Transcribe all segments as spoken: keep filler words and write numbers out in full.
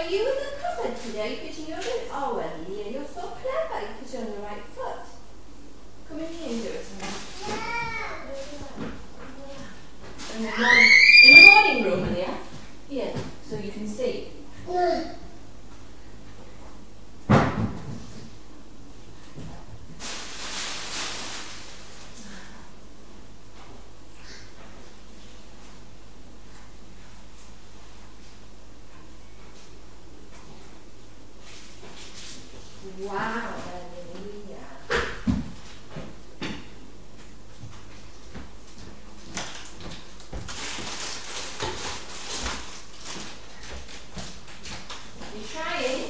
Are you in the cupboard today putting your boot? Oh, Ellie, you're so clever. You put it on the right foot. Come in here and do it. In the morning, in the morning room, Leah. Here, so you can see. Wow, Leah. You trying?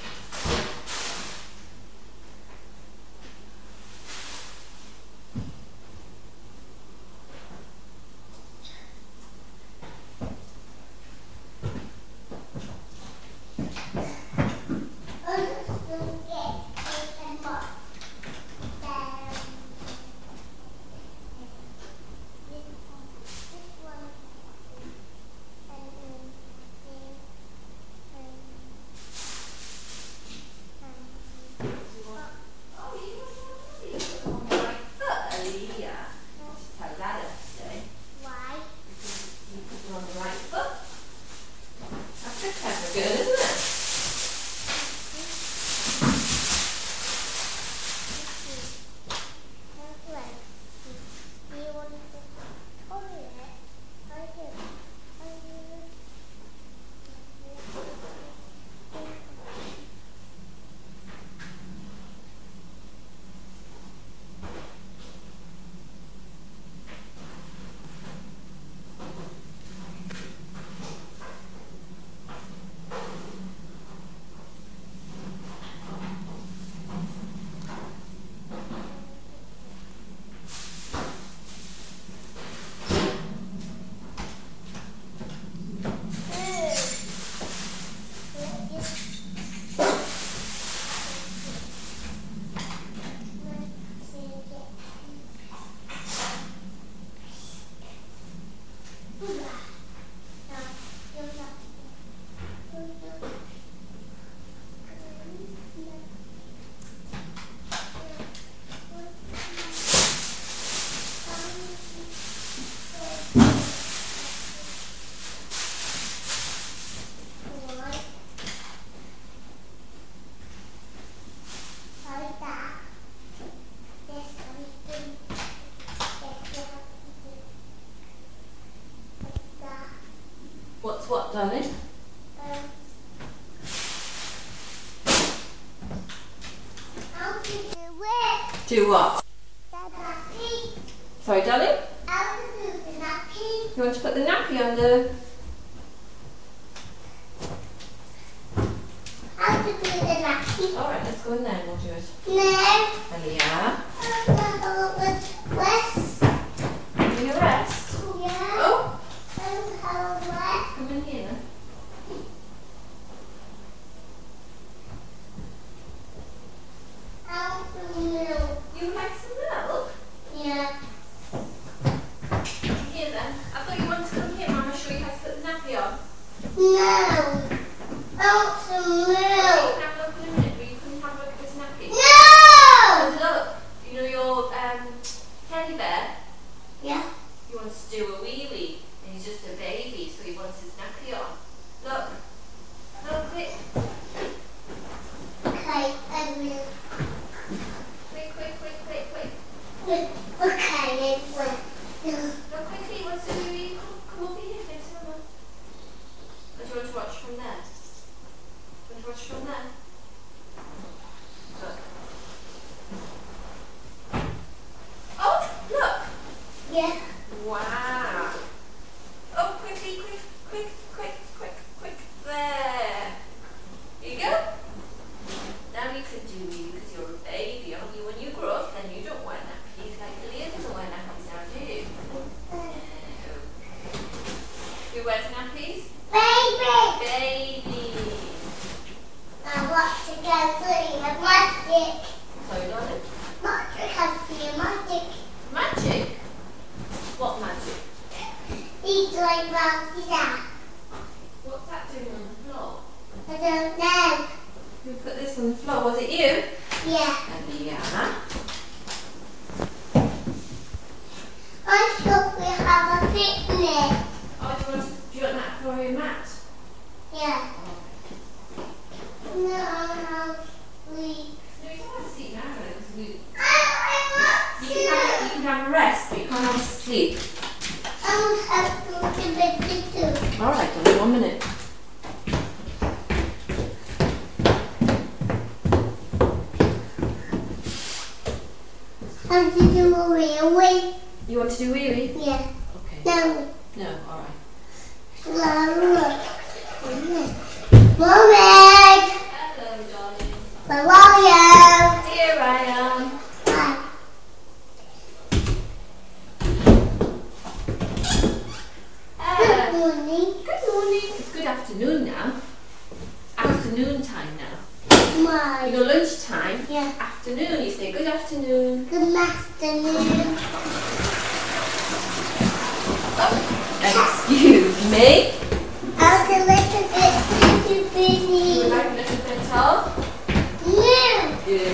What's what, darling? Um, I'll do it. Do what? The nappy. Sorry, darling? I'll do the nappy. You want to put the nappy on the... I'll do the nappy. Alright, let's go in there and we'll do it. No. Aliyah. I'll rest. You need a rest? Yeah. Oh. Come in here. I want some milk. You would like some milk? Yeah. Here then. I thought you wanted to come here, Mum, and show you how to put the nappy on. No. I want some milk. Well, you can have a look in a minute, but you couldn't have a look at this nappy. No! Because look, you know your um you? Yeah. Aliyah. I thought we have a picnic. Oh, do you want, do you want that for your mat? Yeah. No, I'll sleep. No, you don't have to sleep now, because we... I You can, have, you can have a rest, but you can't have a sleep. I have to go to bed too. Alright, only one minute. How to do a railway? You want to do wee wee? Yeah. Okay. No. No, alright. Mommy. Hello, darling. Where are you? Here I am. Hi. Good Hello. morning. Good morning. It's good afternoon now. Afternoon time now. My. You know, lunchtime. Yeah. Afternoon. You say good afternoon. Good afternoon. Oh, excuse me. I'll get a little bit too You would busy. like a little bit of? No. Good.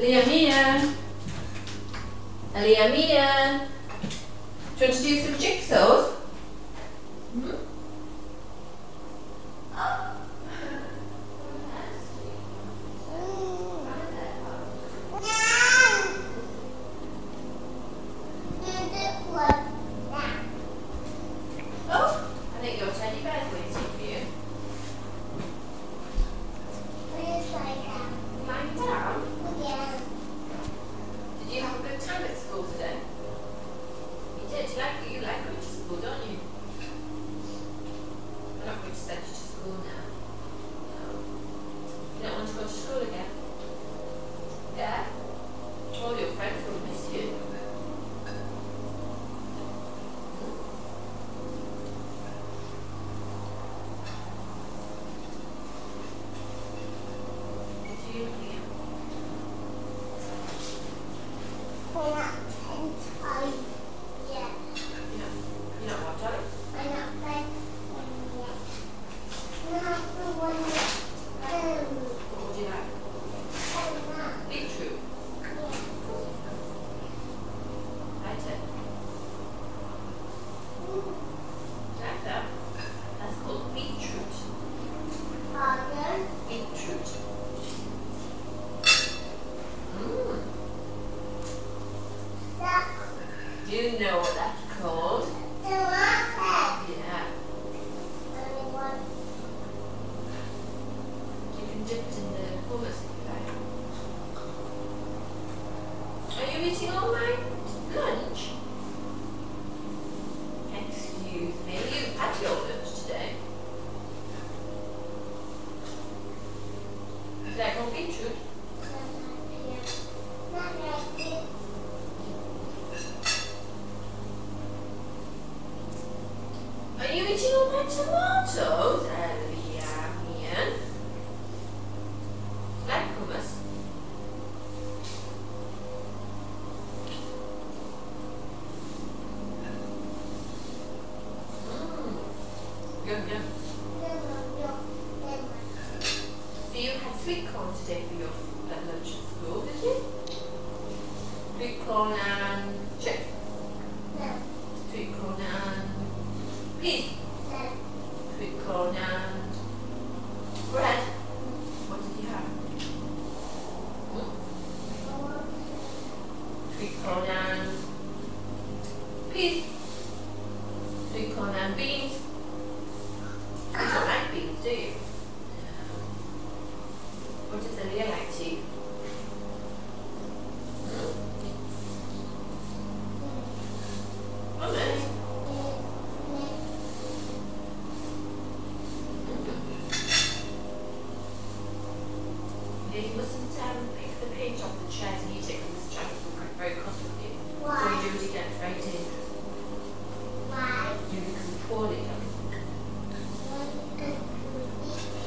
Liam, Ian. Liam, Ian. Do you want to do some jigsaws? Hmm? Oh, I think your teddy bear's waiting for you. Lying down? Yeah. Did you have a good time at school today? You did. You like, you like going to school, don't you? I'm not going to send you to school now. No. You don't want to go to school again? Yeah? All your friends will miss you. Did you, Liam? Yeah. You know, you know what, darling? I'm not like one yet. Not the one yet. Um, What would you like? I'm not. Beetroot. Like it? Like that? That's called beetroot. Father. Beetroot. Mmm. That. Do you know what that's called? Tomato. Yeah. Only one. You can dip it in the hummus if you like. Are you eating all my lunch? Excuse me, you've had your lunch today. Would you like more beetroot? Not like this. Are you eating all my tomatoes? Oh, yeah, Ian. Like hummus? Mmm. Yum, yum. So you had sweet corn today for your uh, lunch at school, did you? Sweet corn and chips. Sweet corn and peas. Sweet corn and bread. What did you have? Hmm? Sweet corn and peas. Sweet corn and beans. You don't like beans, do you? What does Aaliyah like to eat? Hmm? Hummus? Yeah, you mustn't um, pick the paint off the chairs and eat it because this chair will get very cross with you. Why? So you do it again, it's very dangerous. Why? You become poorly. One, two, three.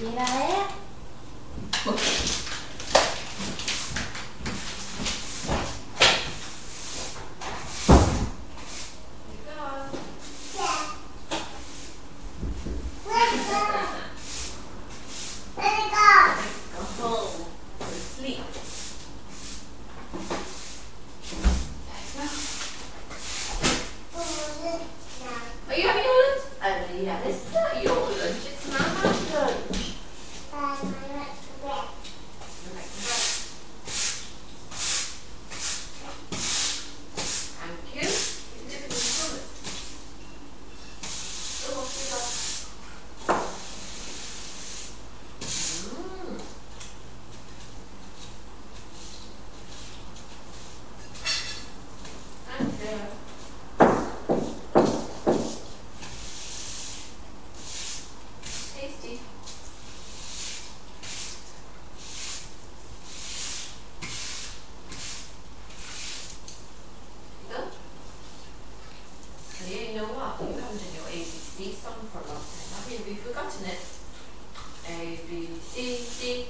Mira, ¿eh? Are you having your lunch? Oh, yeah, this is not your lunch, it's Mama's lunch. Um, I like to rest. You like to rest. Thank you. You dip it in the toilet. Oh, what have you got? Mmm. Thank you. Tasty. Good. Yeah, you know what? You haven't done your A B C song for a long time, have you? Have you forgotten it? A, B, C, D,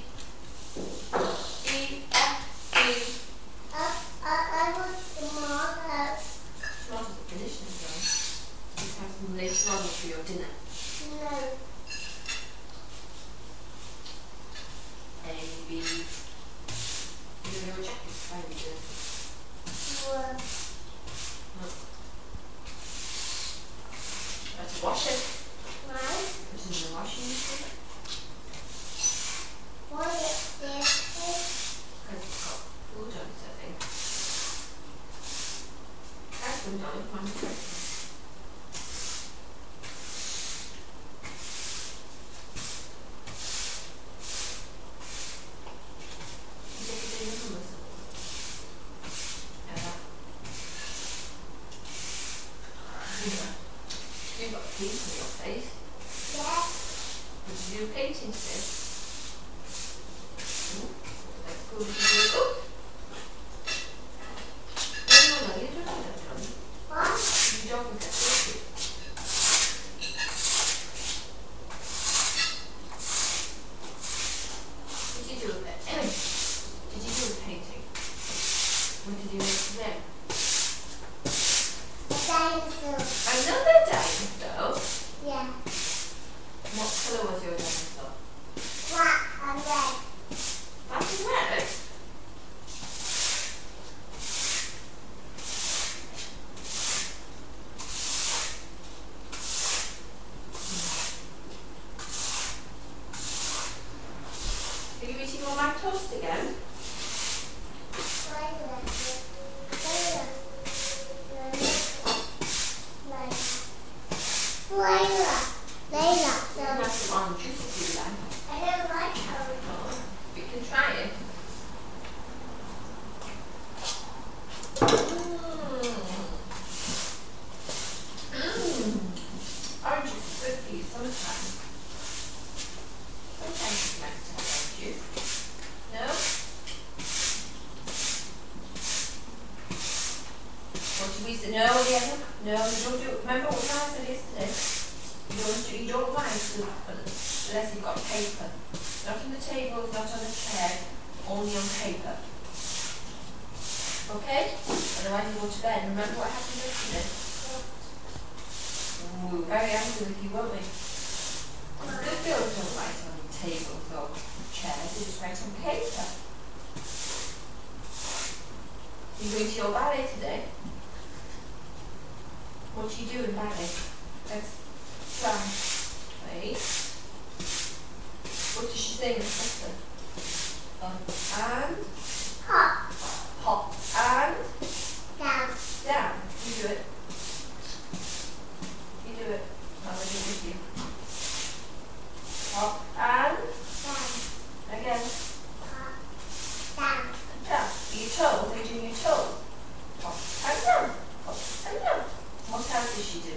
E, F, G. Uh, uh, I want tomorrow. Tomatoes are finished now. You have some later on for your dinner. No. A, B. You know your jacket's fine, you Well, Let's wash it. why? Put it in the washing machine. Why is this? Because it's got food on it, I think. That's been done with Mum's breakfast. You take it in the hummus. Yeah. You've got peas on your face. Yeah. Did you do painting today? Hmm? That's cool. Did you do oh! No, no, no, you don't do that, Johnny. What? You don't forget to do it. Did you do it? Did you do the painting? What did you make today? A dinosaur. Another dinosaur? Yeah. What colour was your dinosaur? Black and red. Black and red? Are you eating all my toast again? Layla. Layla. You can have some orange juice if you like. I don't like her. Oh, we can try it. Mmm. Mmm. Orange juice is good for you sometimes. Sometimes it's nice to have orange juice. No? What did we say? No, yeah. No, you don't do it. Remember what I said yesterday? You don't, do, you don't write to happen unless you've got paper. Not on the table, not on a chair, only on paper. Okay? Otherwise you go to bed. Remember what happened yesterday? Ooh, very angry with you, won't we? Good girls don't write on tables or chairs, they just write on paper. You're going to your ballet today? What do you do in ballet? Let's try. Wait. What does she say in the lesson? Up and Hop. hop and Down. down. You do it. You do it. I'll do it with you. Hop and Down. again. Hop. Down. And down. Your toes. Are you doing your toes? Hop and down. Hop and down. What else does she do?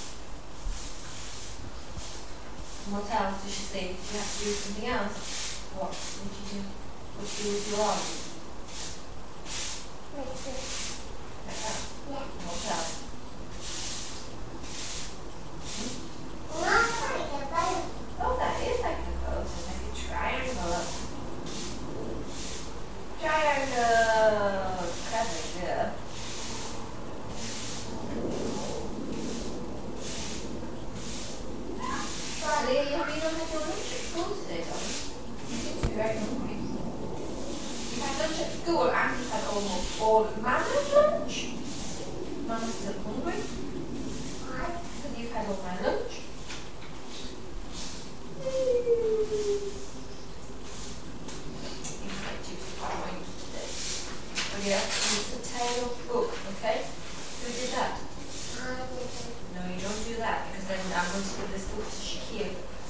What else does she say? Do you have to do something else? What would you do? What do you do with your arms? Like this. Like that. Yeah. What else? Not like a boat. Oh, that is like a boat, I school and you've had almost all of Mama's lunch. Mama's still hungry. Why? Because you've had all my lunch. You've had two points today. Oh yeah, use the tail book, okay? Who did that? I did. No, you don't do that because then I'm going to give this book to Shakir.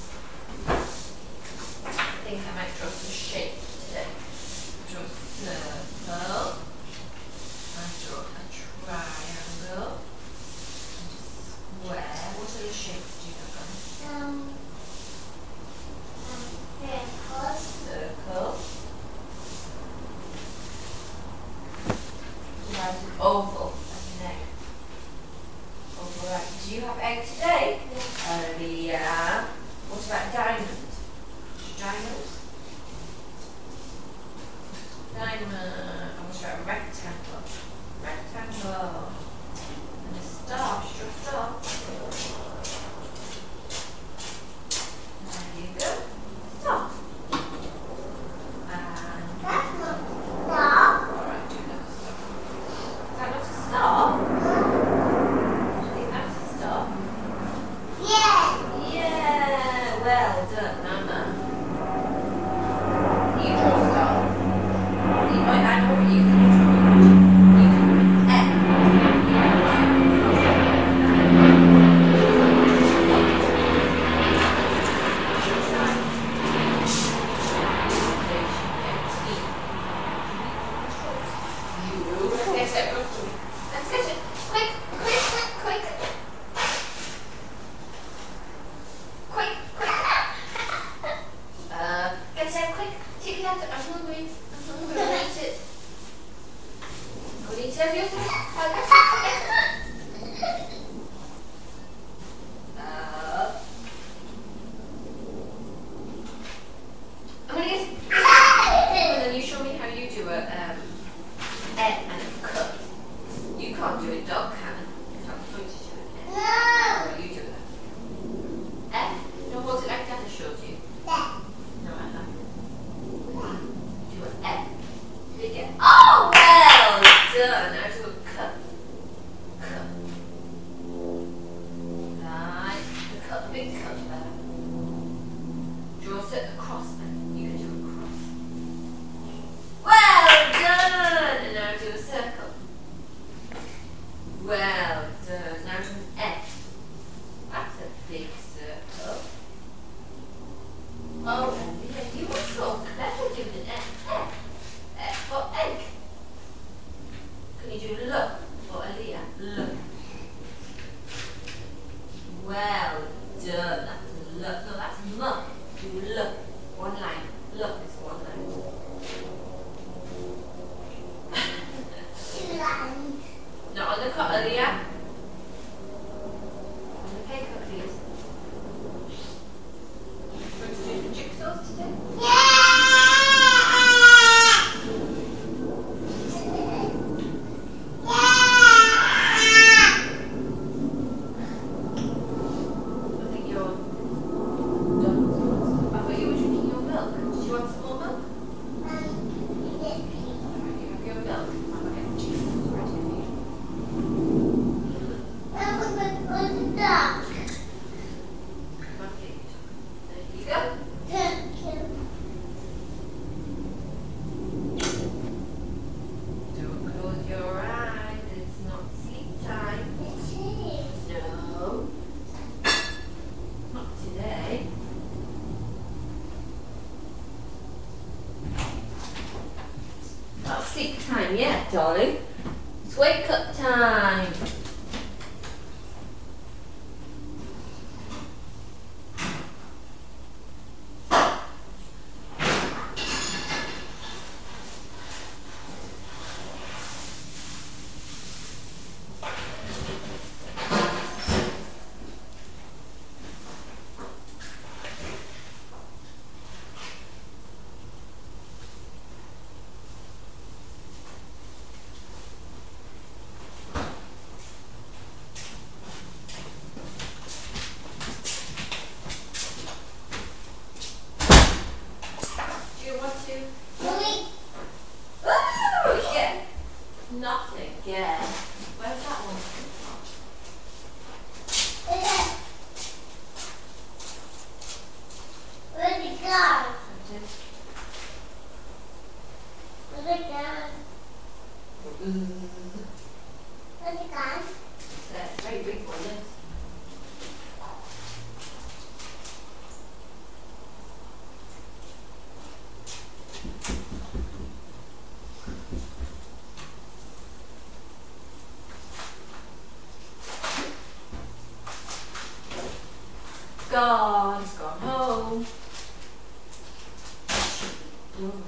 I think I might draw some shape today. Draw a circle. I draw a triangle. And a square. What other shapes do you have on? Um, um, circle. Circle. You have an oval, like an egg. Oval, right. Do you have egg today? Yes. Uh, yeah. What about diamond? Diamond? Diamond. I was about rectangle. Rectangle. And a star. Should a star. There you go. Star. And that's not a star. Alright, do that star. Is that not a star? Do you think that's a star? Yeah. Yeah. Well done, Mama. You draw a star. You might I know what you can draw. You can F. You let's get it. Let's get it. Quick, quick, quick, quick. Quick, quick. Uh, get it quick. Take it out. I'm hungry. I'm hungry. I want it. I need to have your food. I'll get it. Uh, I'm gonna get it. And then you show me how you do a um, E and a cut. You can't do a dog, can you? Because I'm going to do an E. How will you do that? E? No, hold it like Dada showed you. No, I haven't. Do an E. Big E. Oh, well done. Now do a cut. Cut. Right. The cut, the big cut there. Draw a circle across then. You can do a cross. Well done. And now do a circle. Well done. Now do an F. That's a big circle. Oh, and yeah, you were so clever doing an F. F. F for egg. Can you do L for Aliyah? L. Well done. That's L. No, that's M. Do L. One line. L is one line. Two lines. No, on the cut, Aliyah. On the paper, please. Going to do the jigsaws today? Yeah! I think you're done. I thought you were drinking your milk. Did you want some more milk? Um, yes, please. Alright, you have your milk. I'm going to get the jigsaws ready for you. That was the duck. Okay. There you go. Thank you. Don't close your eyes. It's not sleep time. It is. No. Not today. Not sleep time yet, darling. It's wake up time. gone. It's gone home. Done now.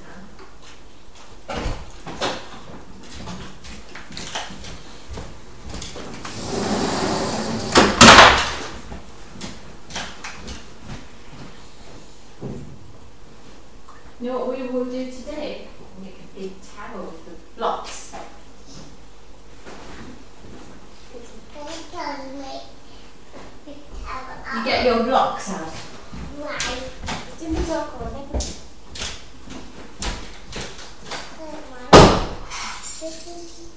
You know what we will do today? We'll make a big tower with the blocks. You get your blocks out. Right. It's in the dog corner. This is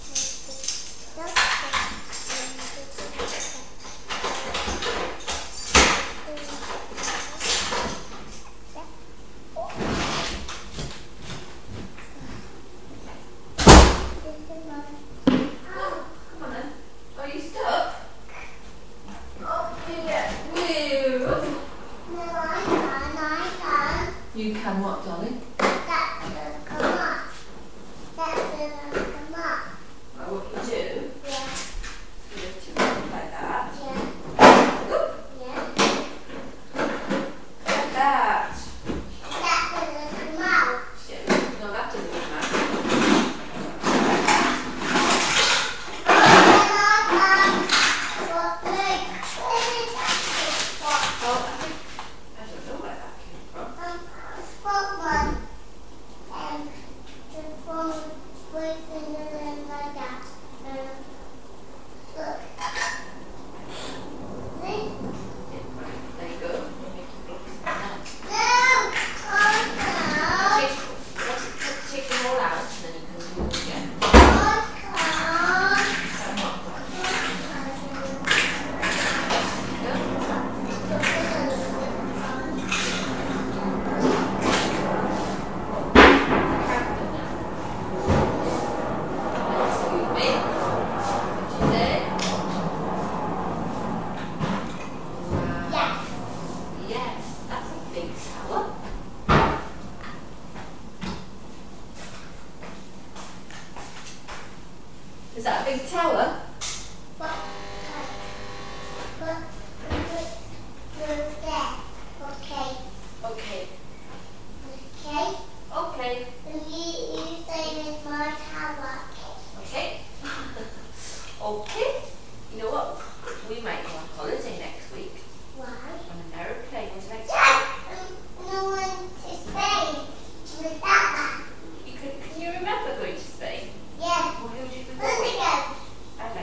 You can what, darling? that will come up. That will come up. Well, what you do, Yeah. you lift your leg like that. Yeah. Oop, Yeah. like that. That will come out. Yeah, no, that doesn't matter. Oh, I think, I don't know where that came from. There you go. You make your blocks like that. Take, once you take them all out, and then you can do them again. And what? Excuse me. What did you say? Wow. Yes, that's a big tower. Is that a big tower? Okay. Okay. Okay. Okay. You say it's my tower. Okay. Okay. You know what? We might go on holiday next week Why? on an aeroplane. Would you like to? Yeah. No one to Spain with that one. You could, can you remember going to Spain? Yeah. Well, who did we go Let's with? go. I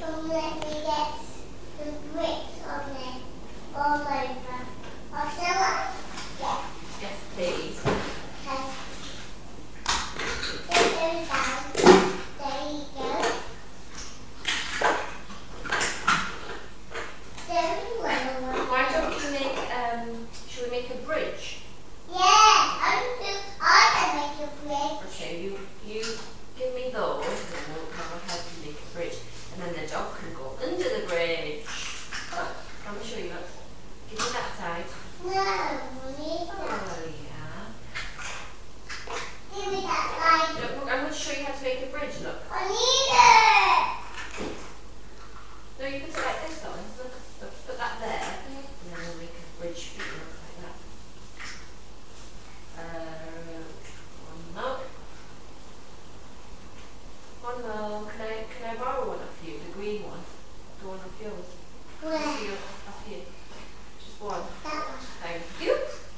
Don't let me get the bricks on it all over. Or shall I? Yes. Yes, please. Okay. Put those down. There you go. There you go. Why don't you make, um, should we make a bridge? Yeah, I do. I can make a bridge. Okay, you, you give me those and then we'll, I'll help you make a bridge. And then the dog can go under the bridge. Oh, let me show you that. Give me that side. No, Mommy. Oh, yeah. Give me that side. Look, look, I'm going to show you how to make a bridge, look. I need it. No, you put it like this, though. Look, look, put that there. And then we'll make a bridge for you, look like that. Uh, one more. One more. Can I, can I borrow one of you? The green one. The one of yours. Where? Just you, up here. Just one. That one. Thank you.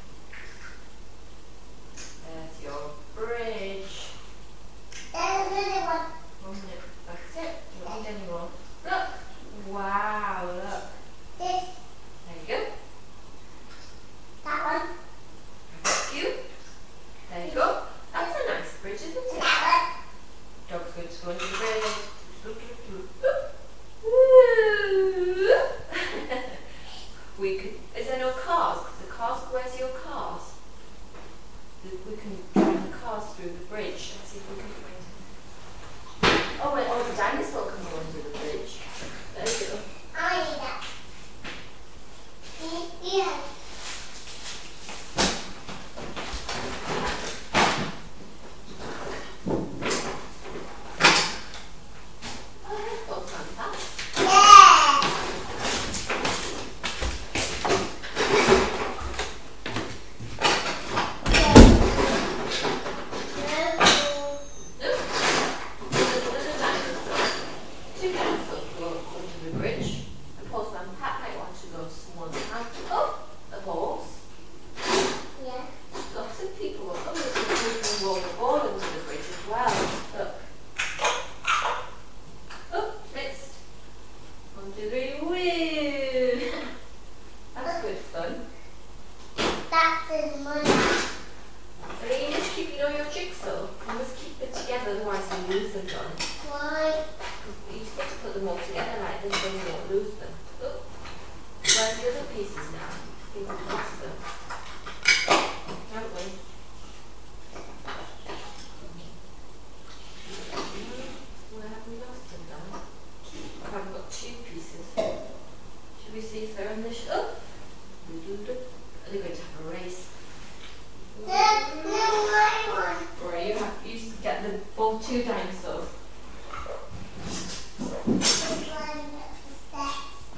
There's your bridge. There's another one. One minute. That's it. You don't need any more. Look. Wow, look. This. There you go. That one. Thank you. There you go. That's a nice bridge, isn't it? That Dog's going to go under the bridge. Look, look, look. Woo! We could. Is there no cars? Because the cars. Where's your cars? The- We can drive the cars through the bridge. Let's see if we can find it. Oh wait, oh the dinosaur can go under the bridge. There you go. one. I need that. Yeah. Oh, that's so fantastic. Yeah. Look. There's another dinosaur. Two dinosaurs go under the bridge. The postman Pat might want to go to someone's house. Oh, a horse. Yeah. Lots of people will come. There's some people roll the ball into the bridge as well. Look. Oh, missed. One, two, three, woo! That's good fun. That's the money. But you must keep, you know your jigsaw. You must keep it together, otherwise you lose them, John. Why? You're supposed to put them all together like this, then you won't lose them. Oh. Where's the other pieces now? I think we've lost them. Haven't we? Where have we lost them, Don? I haven't got two pieces. Should we see if they're in the sh- oh! Doo-doo-doo. Are they going to have a race? There's the white one. Or you have you s- get the both two dinosaurs. This one, the steps.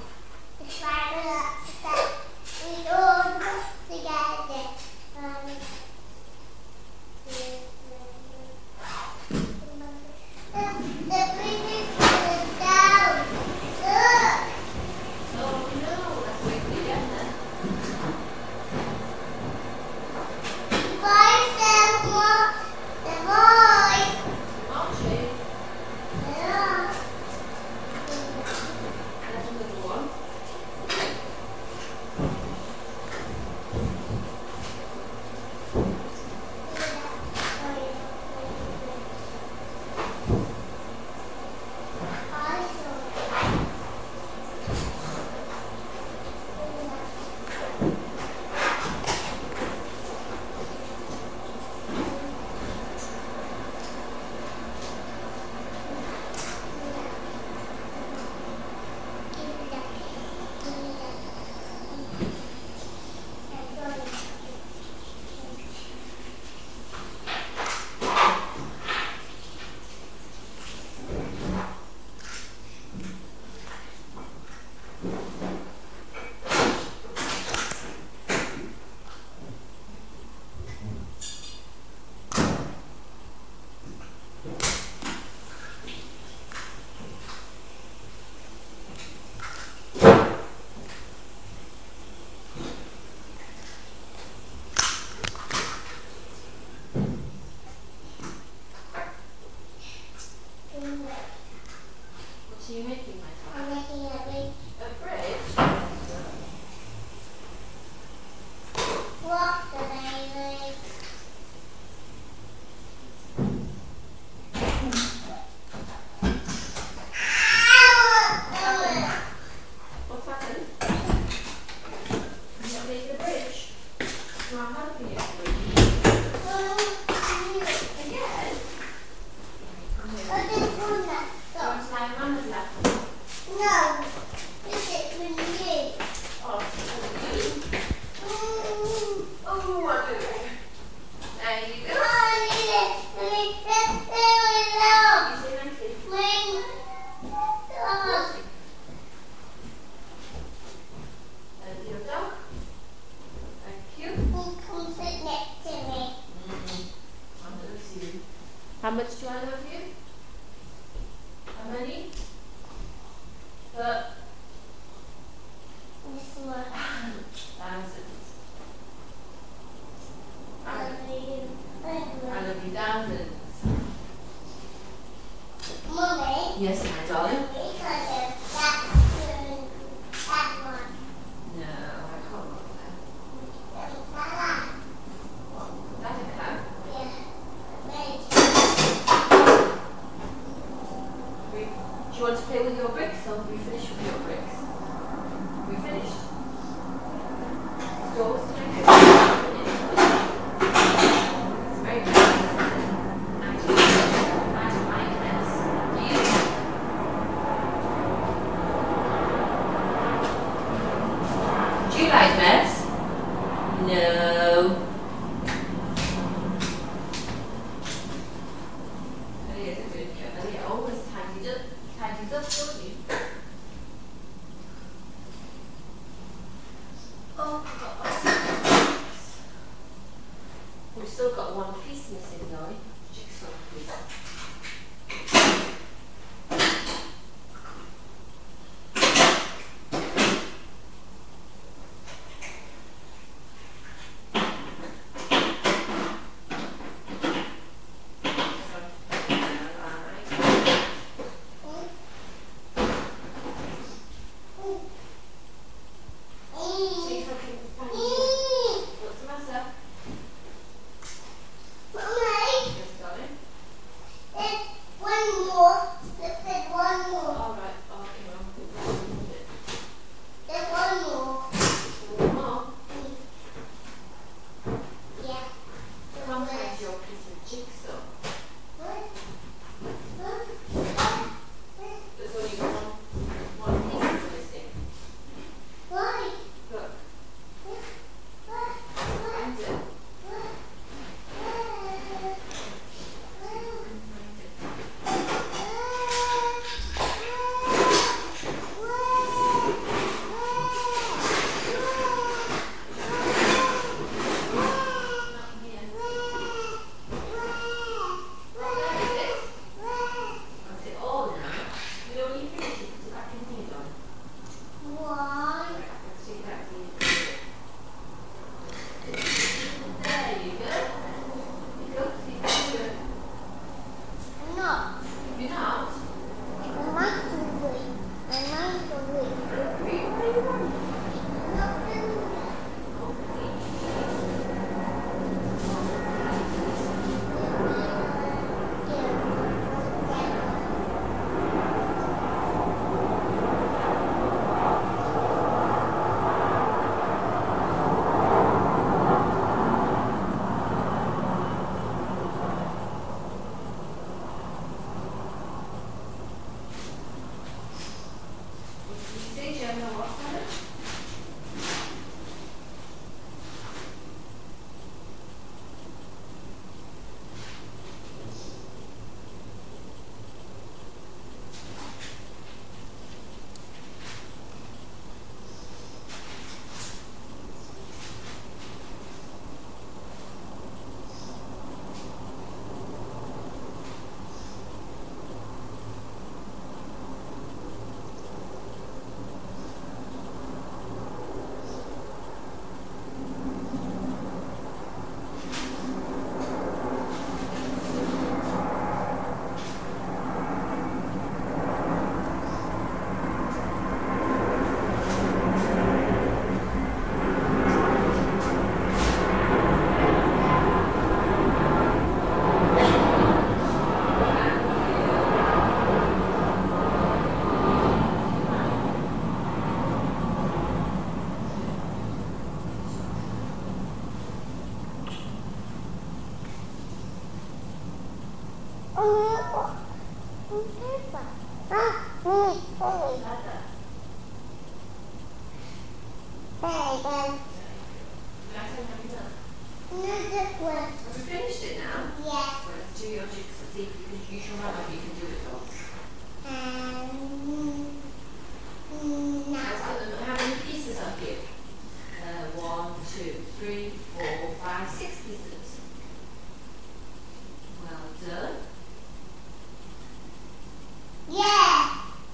A fridge? What's the baby? What's happened? You not making a bridge? No, I'm helping you. Again? I didn't want that. Do you want to lie on Mama's lap? No, this is for you. Oh, thank you. Oh, I do. There you go. Oh, Lily, Lily, that's very You low. say thank you. Ring. Oh, And your dog. Thank you. you come sit next to me. Mm-hmm. I love you. How much do I love you? How many? Uh, This one. thousands. I I, love you. I I love love you thousands. you. Mummy. Yes, my darling. Because of that, that one. No, I can't look there. That one. Is that a cow? Yeah. Red. We, do you want to play with your bricks or have we finished with your bricks? We finished. Stores to make it. Finished. It's very good. Actually, I don't like this. Do you? Do you like mess? No. Elliot's a good girl. Elliot always tidies up, tidies up, don't you? Oh, we've got lots of bricks. We've still got one piece missing though. Jigsaw piece. See if I can find you. What's the matter? Mummy, Yes, darling. there's one more. There's one more. All right. Oh, hang on. There's one more. One more. Yeah. How much is your piece of jigsaw? There's only one, one piece missing. Why? Look, Why? find it. Not here. Well, there it is. That's it all now. You know when you finish it, put it back in here, darling. Why? Right, let's take that for you. There you go. You go, see, you do it. No. You're not? I'm not hungry. I'm not hungry. Agree, what do you want? Not hungry. What did you say, Gemma? What's that? Have we finished it now? Yeah. Well, let's do your jigsaw. See if you can use your mum if you can do it all. Um, no. Let's put them. How many pieces are here? Uh, one, two, three, four, five, six pieces. Well done. Yeah.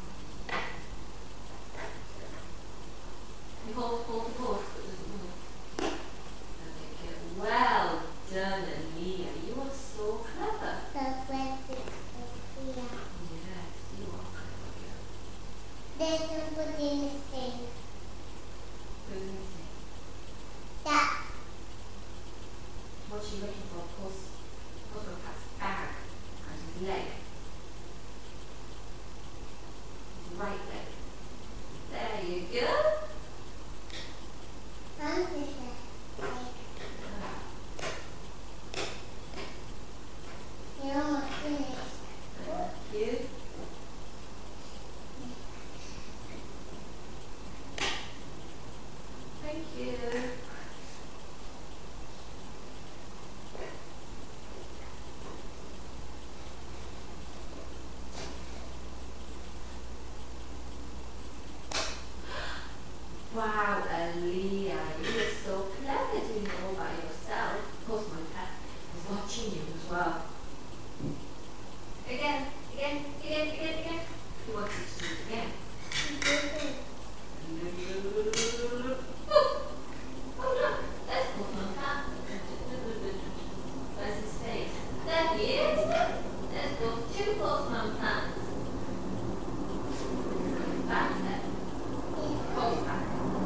You hold, hold the cord so it doesn't move. Okay, well done, Aaliyah. You are so clever. So where's it? Yeah. Yes, you are clever. There's somebody in the thing. Who's missing? That. What's she looking for? Pulse. Pulse on Pat's back and his leg. His right leg. There you go. Mum is there. You're almost finished. Thank you. Thank you. Wow, Aaliyah, you are so clever doing it all by yourself. Of course, my pet is watching you as well. Again, again, again, again, again. He wants you to do it again. Oh, hold on. Let's put on that. Where's his face? There he is. There's those two postman plants. Back there. Post back.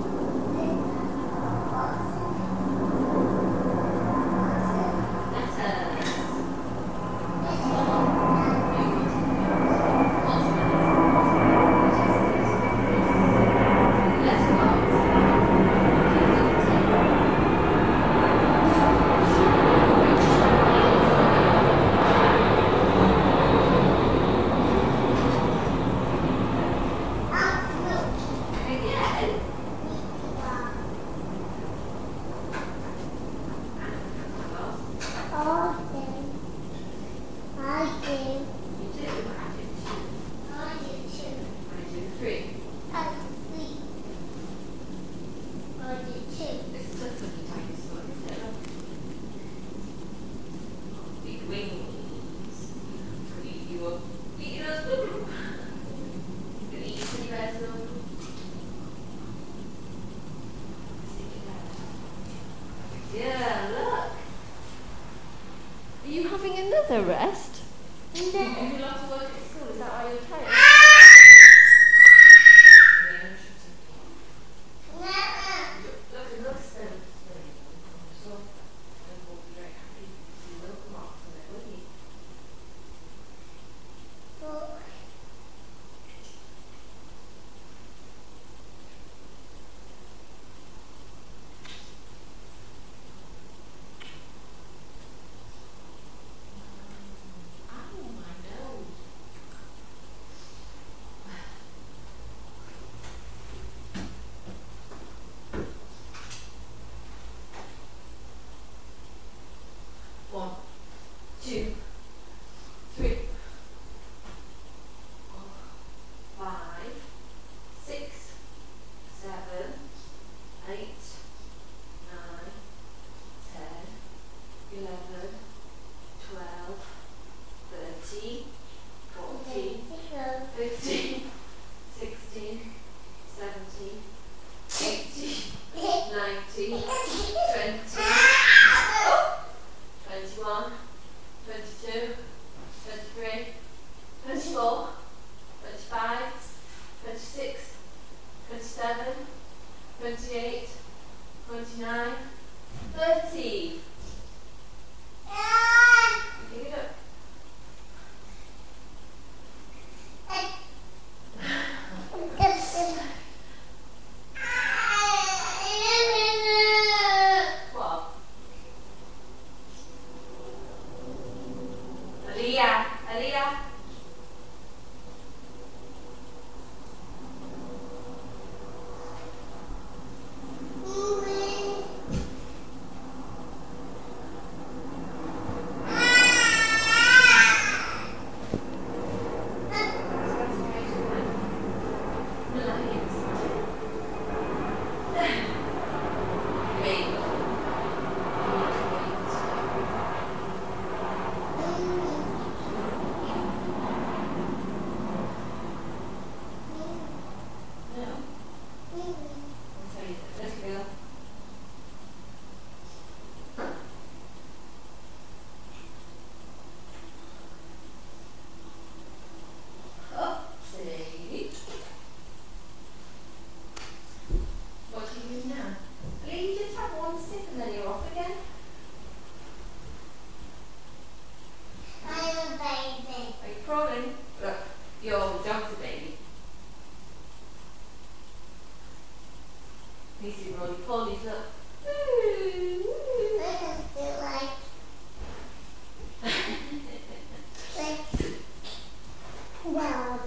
Yeah, look. Are you having another rest? No. Have you lots of work at school? Is that why you're tired? Look, it looks so so and we'll be very happy to see little marks on it, wouldn't you? Oh, my nose. One, two, three, four, five, six, seven, eight, nine, ten, eleven, twelve, thirteen, fourteen, fifteen, sixteen, seventeen, eighteen, nineteen, twenty. twenty-one, twenty-two, twenty-three, twenty-four, twenty-five, twenty-six, twenty-seven, twenty-eight, twenty-nine, thirty. You pick it up. What? Aaliyah, Aaliyah. Mm. These are roly polies, look. I can feel like, like, well,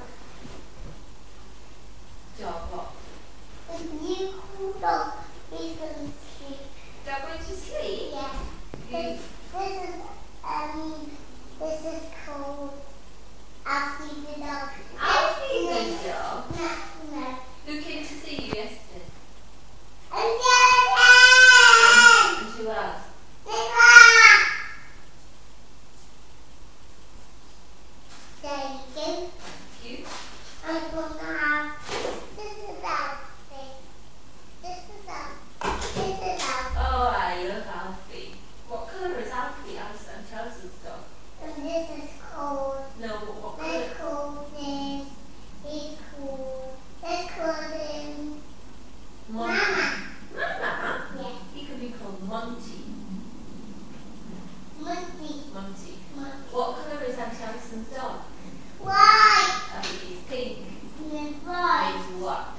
Job what? if you cool off, we can sleep. They're going to sleep? Yeah. You, This, this is, um, this is called Alfie the dog. Alfie the dog? No, no. Who came to see you yesterday? And And who else? There you go. You? I'm gonna have, this is Alfie. This is Alfie. This is Alfie. Oh, I love Alfie. What colour is Alfie? Alison, tell us his dog. And this is called, No, what, what they colour? call this, he's called, they call him Mon- Mama. Mama? Yeah. He could be called Monty. Monkey. Monty. Monkey. What colour is Auntie Alison's dog? Why? I think he's pink. Why? He's what?